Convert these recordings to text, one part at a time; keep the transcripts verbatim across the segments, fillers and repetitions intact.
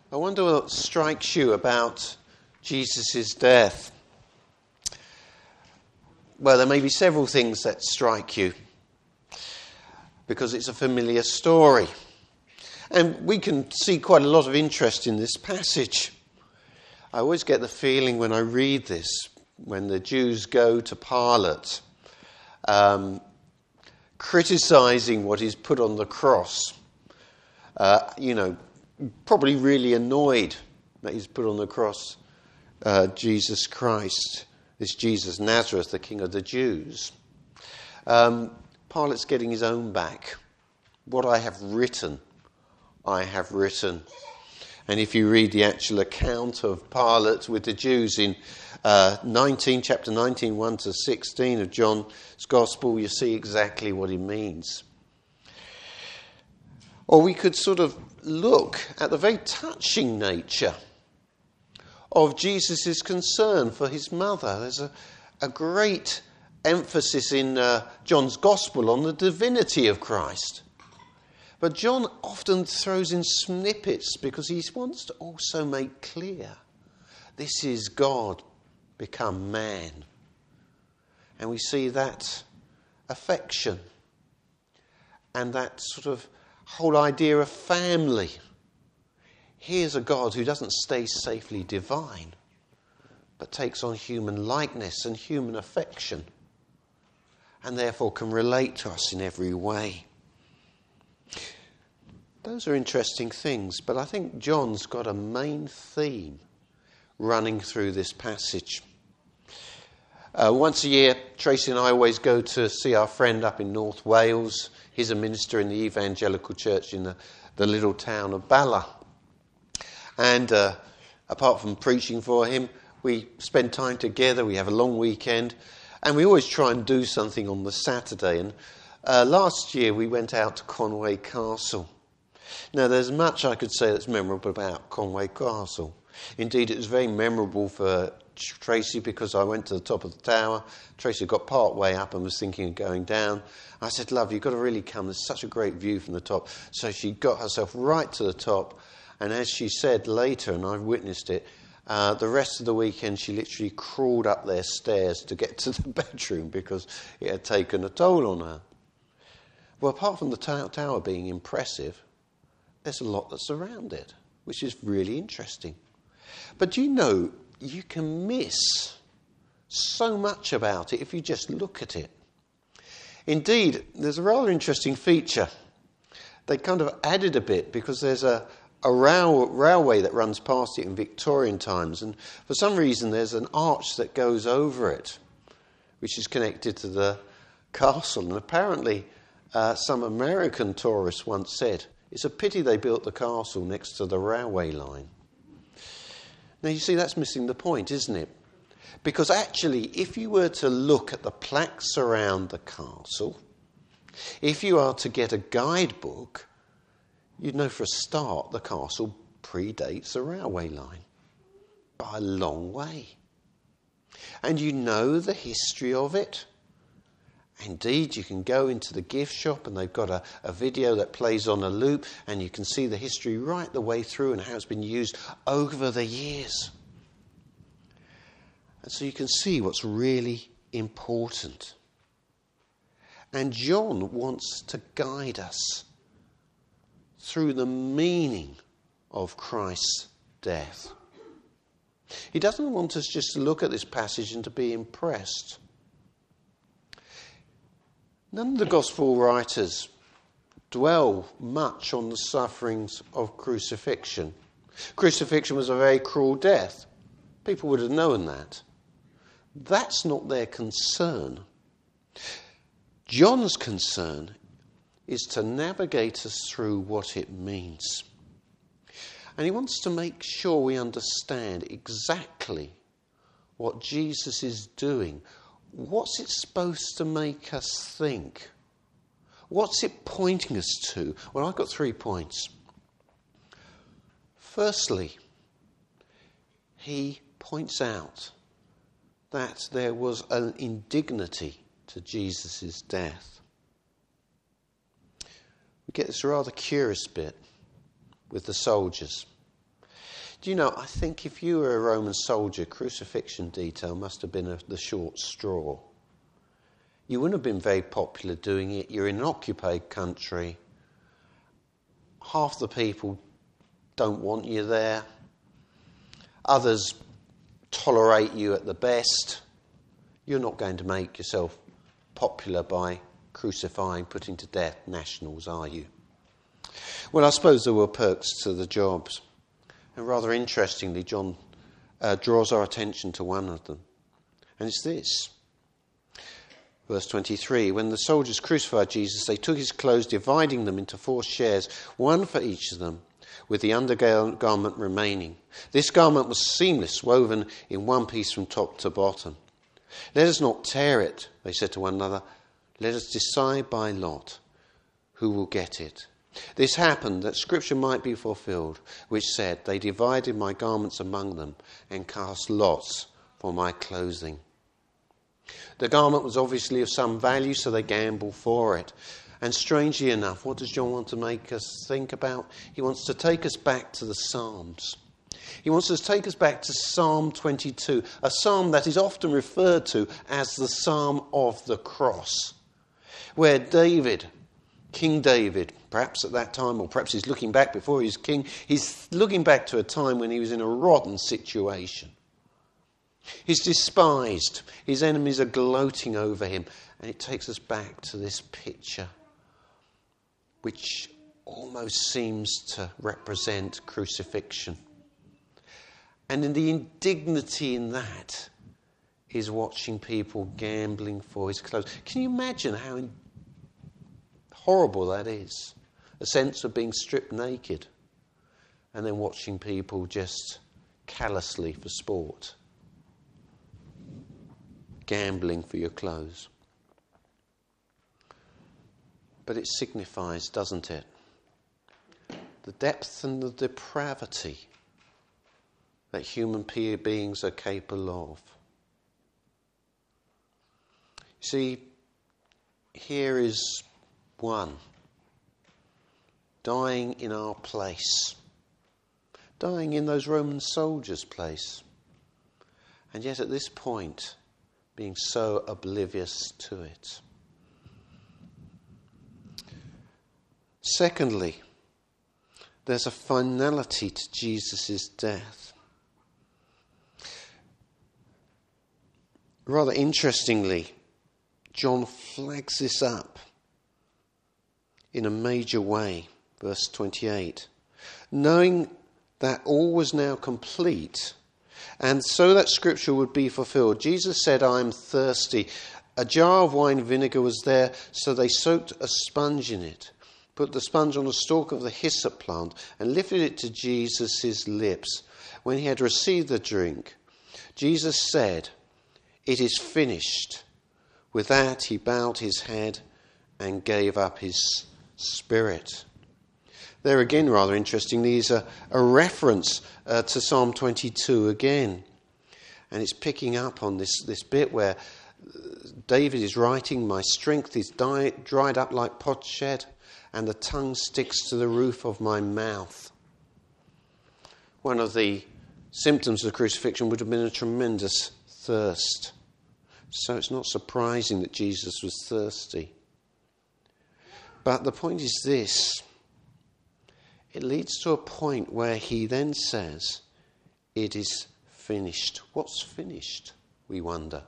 I wonder what strikes you about Jesus' death. Well, there may be several things that strike you, because it's a familiar story. And we can see quite a lot of interest in this passage. I always get the feeling when I read this, when the Jews go to Pilate, um, criticising what he's put on the cross, uh, you know, probably really annoyed that he's put on the cross uh, Jesus Christ, this Jesus Nazareth, the King of the Jews. Um, Pilate's getting his own back. What I have written, I have written. And if you read the actual account of Pilate with the Jews in uh, nineteen, chapter nineteen, one to sixteen of John's Gospel, you see exactly what he means. Or we could sort of look at the very touching nature of Jesus' concern for his mother. There's a, a great emphasis in uh, John's Gospel on the divinity of Christ. But John often throws in snippets because he wants to also make clear this is God become man. And we see that affection and that sort of whole idea of family. Here's a God who doesn't stay safely divine, but takes on human likeness and human affection, and therefore can relate to us in every way. Those are interesting things, but I think John's got a main theme running through this passage. Uh, once a year, Tracy and I always go to see our friend up in North Wales. He's a minister in the evangelical church in the, the little town of Bala. And uh, apart from preaching for him, we spend time together. We have a long weekend. And we always try and do something on the Saturday. And uh, last year we went out to Conway Castle. Now, there's much I could say that's memorable about Conway Castle. Indeed, it was very memorable for Tracy because I went to the top of the tower. Tracy got part way up and was thinking of going down. I said, love, you've got to really come. There's such a great view from the top. So she got herself right to the top. And as she said later, and I've witnessed it, uh, the rest of the weekend she literally crawled up their stairs to get to the bedroom because it had taken a toll on her. Well, apart from the t- tower being impressive, there's a lot that's around it, which is really interesting. But you know, you can miss so much about it if you just look at it. Indeed, there's a rather interesting feature. They kind of added a bit because there's a, a rail, railway that runs past it in Victorian times, and for some reason there's an arch that goes over it, which is connected to the castle. And apparently uh, some American tourists once said, it's a pity they built the castle next to the railway line. Now, you see, that's missing the point, isn't it? Because actually, if you were to look at the plaques around the castle, if you are to get a guidebook, you'd know for a start the castle predates the railway line by a long way. And you know the history of it. Indeed, you can go into the gift shop and they've got a, a video that plays on a loop and you can see the history right the way through and how it's been used over the years. And so you can see what's really important. And John wants to guide us through the meaning of Christ's death. He doesn't want us just to look at this passage and to be impressed. None of the gospel writers dwell much on the sufferings of crucifixion. Crucifixion was a very cruel death. People would have known that. That's not their concern. John's concern is to navigate us through what it means. And he wants to make sure we understand exactly what Jesus is doing. What's it supposed to make us think? What's it pointing us to? Well, I've got three points. Firstly, he points out that there was an indignity to Jesus' death. We get this rather curious bit with the soldiers. Do you know, I think if you were a Roman soldier, crucifixion detail must have been a, the short straw. You wouldn't have been very popular doing it. You're in an occupied country. Half the people don't want you there. Others tolerate you at the best. You're not going to make yourself popular by crucifying, putting to death nationals, are you? Well, I suppose there were perks to the jobs. And rather interestingly, John uh, draws our attention to one of them. And it's this. Verse twenty-three, when the soldiers crucified Jesus, they took his clothes, dividing them into four shares, one for each of them, with the undergarment remaining. This garment was seamless, woven in one piece from top to bottom. Let us not tear it, they said to one another. Let us decide by lot who will get it. This happened that Scripture might be fulfilled, which said, they divided my garments among them and cast lots for my clothing. The garment was obviously of some value, so they gambled for it. And strangely enough, what does John want to make us think about? He wants to take us back to the Psalms. He wants to take us back to Psalm twenty-two, a psalm that is often referred to as the Psalm of the Cross, where David, King David, perhaps at that time, or perhaps he's looking back before he was king, he's looking back to a time when he was in a rotten situation. He's despised. His enemies are gloating over him. And it takes us back to this picture, which almost seems to represent crucifixion. And in the indignity in that is watching people gambling for his clothes. Can you imagine how in- horrible that is? A sense of being stripped naked and then watching people just callously for sport. Gambling for your clothes. But it signifies, doesn't it, the depth and the depravity that human beings are capable of. See, here is one dying in our place, dying in those Roman soldiers' place, and yet at this point being so oblivious to it. Secondly, there's a finality to Jesus' death. Rather interestingly, John flags this up in a major way. Verse twenty-eight. Knowing that all was now complete, and so that Scripture would be fulfilled, Jesus said, I am thirsty. A jar of wine vinegar was there, so they soaked a sponge in it, put the sponge on a stalk of the hyssop plant, and lifted it to Jesus' lips. When he had received the drink, Jesus said, it is finished. With that, he bowed his head and gave up his spirit. There again, rather interestingly, is a, a reference uh, to Psalm twenty-two again. And it's picking up on this, this bit where David is writing, my strength is di- dried up like potsherd, and the tongue sticks to the roof of my mouth. One of the symptoms of crucifixion would have been a tremendous thirst. So it's not surprising that Jesus was thirsty. But the point is this. It leads to a point where he then says, it is finished. What's finished, we wonder?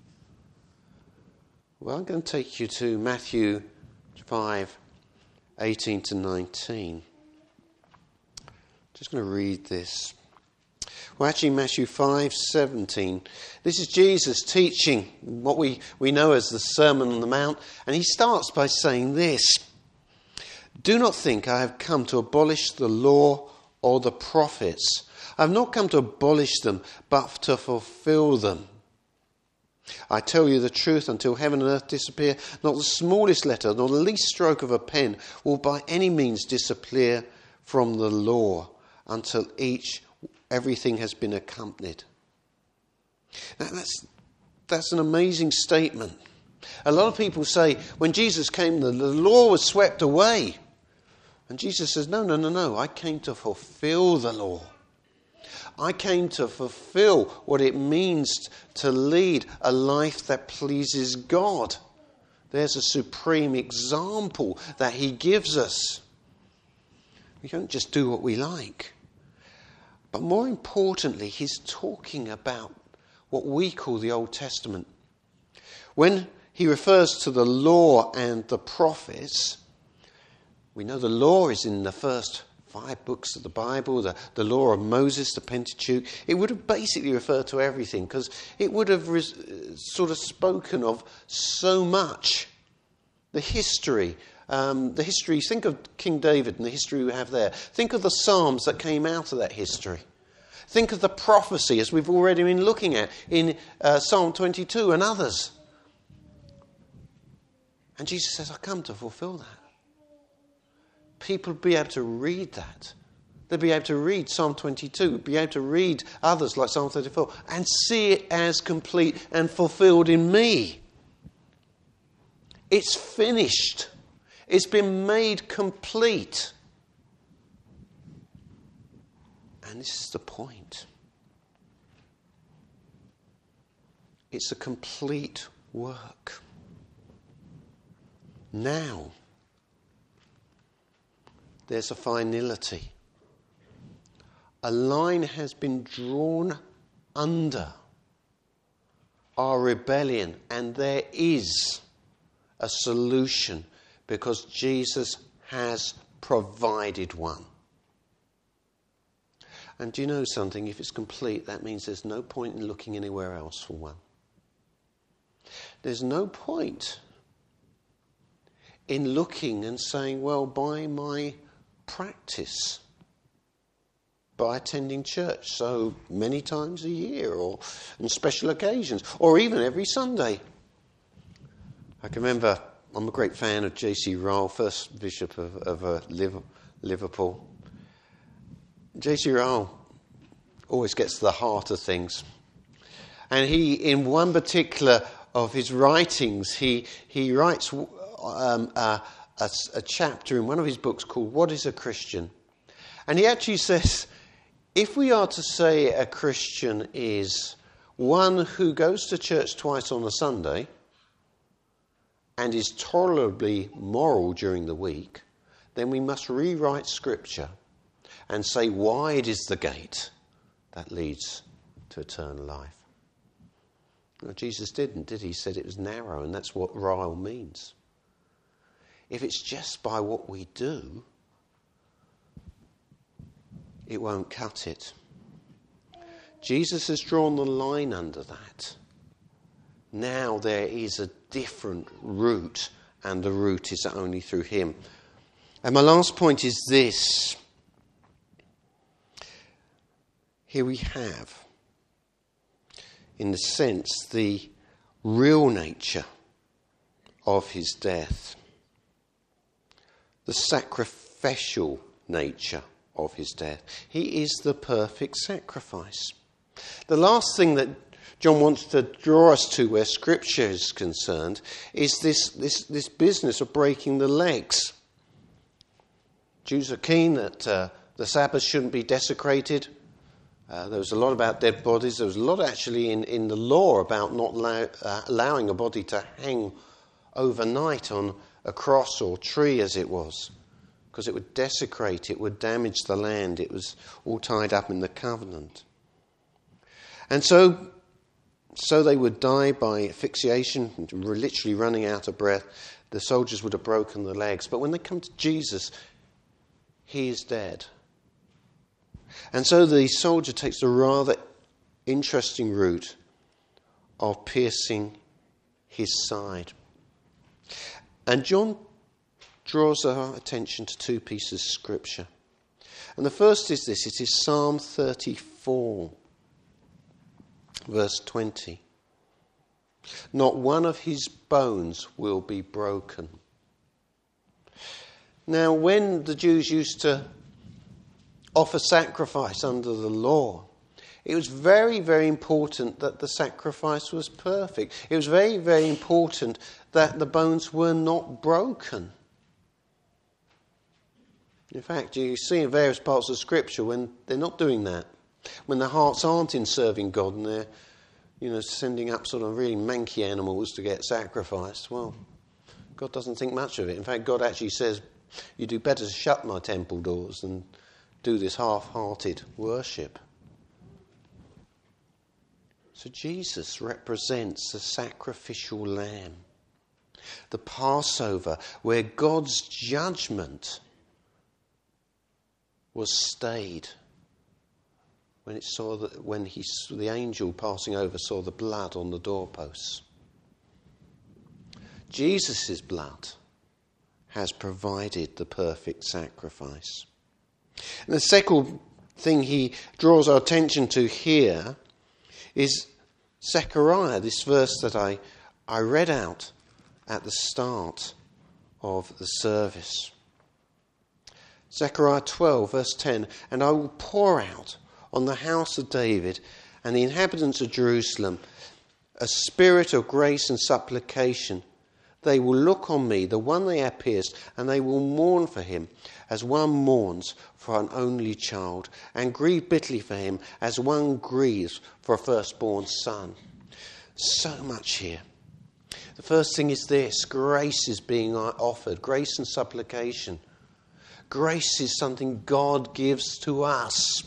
Well, I'm going to take you to Matthew five, eighteen to nineteen. Just going to read this. Well, actually, Matthew five, seventeen. This is Jesus teaching what we, we know as the Sermon on the Mount. And he starts by saying this. Do not think I have come to abolish the law or the prophets. I have not come to abolish them, but to fulfill them. I tell you the truth, until heaven and earth disappear, not the smallest letter, nor the least stroke of a pen will by any means disappear from the law, until each, everything has been accompanied. Now that's, that's an amazing statement. A lot of people say, when Jesus came, the, the law was swept away. And Jesus says, no, no, no, no, I came to fulfill the law. I came to fulfill what it means to lead a life that pleases God. There's a supreme example that he gives us. We don't just do what we like. But more importantly, he's talking about what we call the Old Testament. When he refers to the law and the prophets, we know the law is in the first five books of the Bible, the, the law of Moses, the Pentateuch. It would have basically referred to everything because it would have res- sort of spoken of so much. The history, um, the history, think of King David and the history we have there. Think of the Psalms that came out of that history. Think of the prophecy, as we've already been looking at in uh, Psalm twenty-two and others. And Jesus says, I come to fulfill that. People will be able to read that. They'll be able to read Psalm twenty-two, be able to read others like Psalm thirty-four, and see it as complete and fulfilled in me. It's finished. It's been made complete. And this is the point. It's a complete work. Now, there's a finality. A line has been drawn under our rebellion, and there is a solution because Jesus has provided one. And do you know something? If it's complete, that means there's no point in looking anywhere else for one. There's no point in looking and saying, well, by my practice, by attending church so many times a year or on special occasions or even every Sunday. I can remember, I'm a great fan of J C Ryle, first bishop of, of uh, Liverpool. J C Ryle always gets to the heart of things. And he, in one particular of his writings, he, he writes um, a, a, a chapter in one of his books called What is a Christian? And he actually says, if we are to say a Christian is one who goes to church twice on a Sunday and is tolerably moral during the week, then we must rewrite Scripture and say wide is the gate that leads to eternal life. Well, Jesus didn't, did he? He said it was narrow, and that's what Ryle means. If it's just by what we do, it won't cut it. Jesus has drawn the line under that. Now there is a different route, and the route is only through him. And my last point is this. Here we have, in a sense, the real nature of his death. The sacrificial nature of his death. He is the perfect sacrifice. The last thing that John wants to draw us to where Scripture is concerned is this, this, this business of breaking the legs. Jews are keen that uh, the Sabbath shouldn't be desecrated. Uh, there was a lot about dead bodies. There was a lot actually in, in the law about not allow, uh, allowing a body to hang overnight on a cross or tree as it was, because it would desecrate, it would damage the land. It was all tied up in the covenant. And so, so they would die by asphyxiation, literally running out of breath. The soldiers would have broken the legs. But when they come to Jesus, he is dead. And so the soldier takes the rather interesting route of piercing his side. And John draws our attention to two pieces of Scripture. And the first is this. It is Psalm thirty-four, verse twenty. Not one of his bones will be broken. Now, when the Jews used to offer sacrifice under the law, it was very, very important that the sacrifice was perfect. It was very, very important that the bones were not broken. In fact, you see in various parts of Scripture when they're not doing that. When their hearts aren't in serving God and they're, you know, sending up sort of really manky animals to get sacrificed, well, God doesn't think much of it. In fact, God actually says, you do better to shut my temple doors than do this half-hearted worship. So Jesus represents the sacrificial lamb, the Passover, where God's judgment was stayed when it saw that when he the angel passing over saw the blood on the doorposts. Jesus' blood has provided the perfect sacrifice. And the second thing he draws our attention to here is Zechariah, this verse that I, I read out at the start of the service. Zechariah twelve, verse ten, and I will pour out on the house of David and the inhabitants of Jerusalem a spirit of grace and supplication. They will look on me, the one they have pierced, and they will mourn for him as one mourns for an only child, and grieve bitterly for him as one grieves for a firstborn son. So much here. The first thing is this: grace is being offered, grace and supplication. Grace is something God gives to us.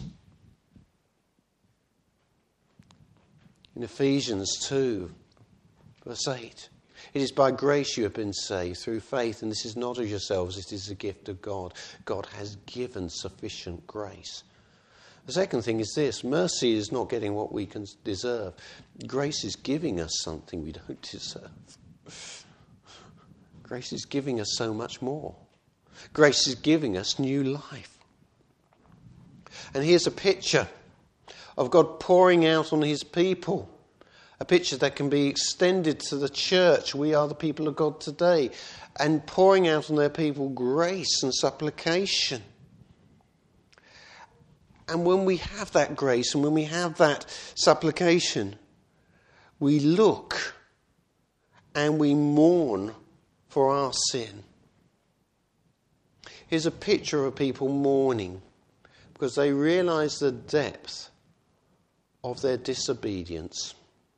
In Ephesians two, verse eight, it is by grace you have been saved through faith, and this is not of yourselves, it is a gift of God. God has given sufficient grace. The second thing is this: mercy is not getting what we can deserve. Grace is giving us something we don't deserve. Grace is giving us so much more. Grace is giving us new life. And here's a picture of God pouring out on his people. A picture that can be extended to the church. We are the people of God today. And pouring out on their people grace and supplication. And when we have that grace and when we have that supplication, we look and we mourn for our sin. Here's a picture of people mourning because they realise the depth of their disobedience.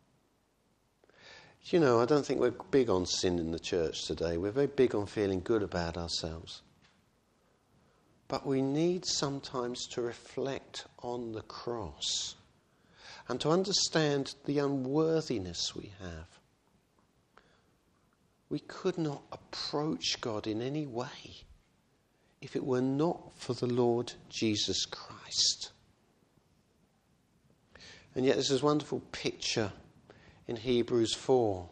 You know, I don't think we're big on sin in the church today. We're very big on feeling good about ourselves. But we need sometimes to reflect on the cross and to understand the unworthiness we have. We could not approach God in any way if it were not for the Lord Jesus Christ. And yet there's this wonderful picture in Hebrews four.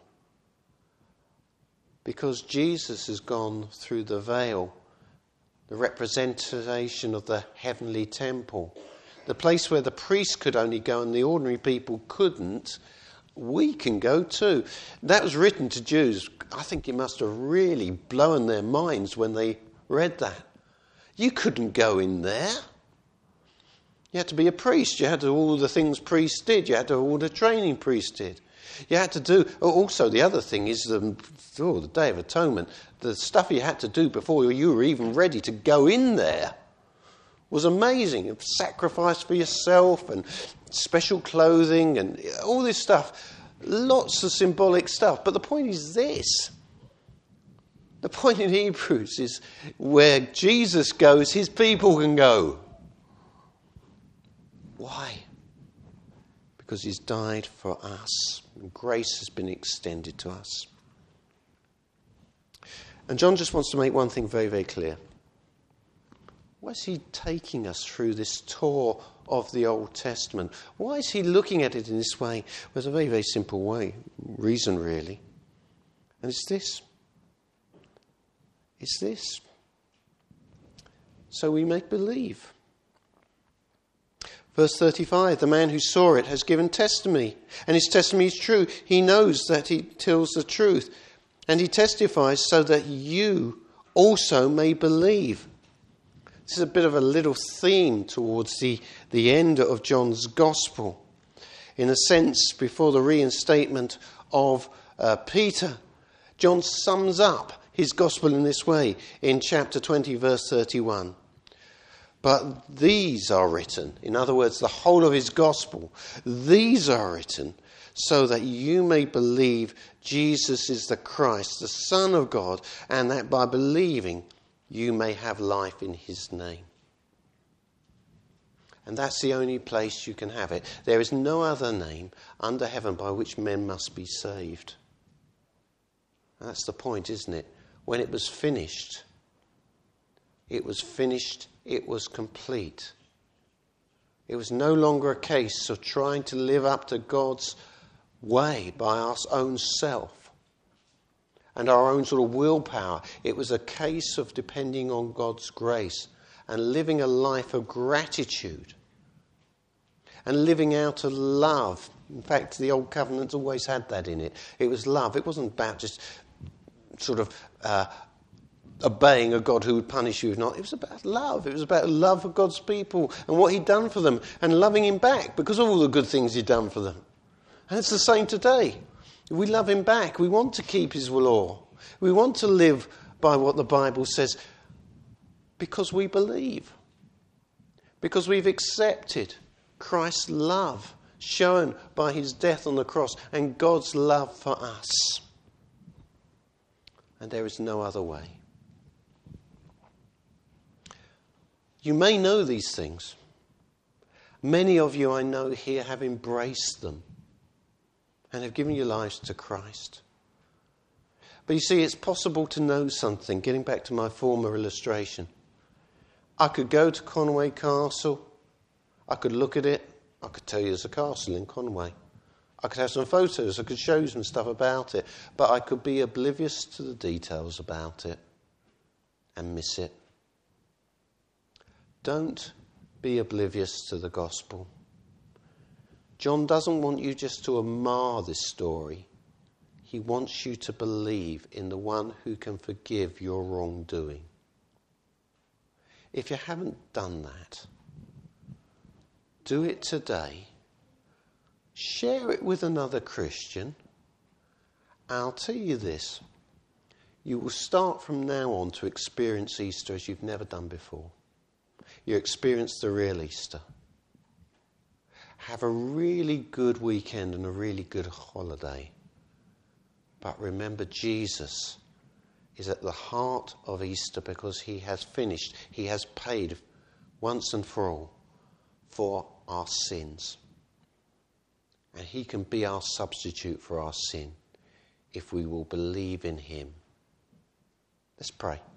Because Jesus has gone through the veil, the representation of the heavenly temple, the place where the priests could only go and the ordinary people couldn't, we can go too. That was written to Jews. I think it must have really blown their minds when they read that. You couldn't go in there. You had to be a priest. You had to do all the things priests did. You had to do all the training priests did. You had to do... Also, the other thing is um, oh, the Day of Atonement. The stuff you had to do before you were even ready to go in there was amazing. Sacrifice for yourself and special clothing and all this stuff. Lots of symbolic stuff. But the point is this. The point in Hebrews is where Jesus goes, his people can go. Why? Because he's died for us. And grace has been extended to us. And John just wants to make one thing very, very clear. Why is he taking us through this tour of the Old Testament? Why is he looking at it in this way? Well, it's a very, very simple way, reason really. And it's this. It's this. So we make believe. Verse thirty-five, the man who saw it has given testimony, and his testimony is true. He knows that he tells the truth, and he testifies so that you also may believe. This is a bit of a little theme towards the, the end of John's Gospel. In a sense, before the reinstatement of uh, Peter, John sums up his Gospel in this way in chapter twenty, verse thirty-one. But these are written, in other words, the whole of his gospel, these are written so that you may believe Jesus is the Christ, the Son of God, and that by believing you may have life in his name. And that's the only place you can have it. There is no other name under heaven by which men must be saved. And that's the point, isn't it? When it was finished, it was finished, it was complete. It was no longer a case of trying to live up to God's way by our own self and our own sort of willpower. It was a case of depending on God's grace and living a life of gratitude and living out of love. In fact, the Old Covenant always had that in it. It was love. It wasn't about just sort of uh, obeying a God who would punish you if not. It was about love. It was about love for God's people and what he'd done for them and loving him back because of all the good things he'd done for them. And it's the same today. We love him back. We want to keep his law. We want to live by what the Bible says because we believe. Because we've accepted Christ's love shown by his death on the cross and God's love for us. And there is no other way. You may know these things. Many of you I know here have embraced them and have given your lives to Christ. But you see, it's possible to know something. Getting back to my former illustration. I could go to Conway Castle. I could look at it. I could tell you there's a castle in Conway. I could have some photos. I could show you some stuff about it. But I could be oblivious to the details about it and miss it. Don't be oblivious to the gospel. John doesn't want you just to admire this story. He wants you to believe in the one who can forgive your wrongdoing. If you haven't done that, do it today. Share it with another Christian. I'll tell you this. You will start from now on to experience Easter as you've never done before. You experience the real Easter. Have a really good weekend and a really good holiday. But remember, Jesus is at the heart of Easter because he has finished, he has paid once and for all for our sins. And he can be our substitute for our sin if we will believe in him. Let's pray.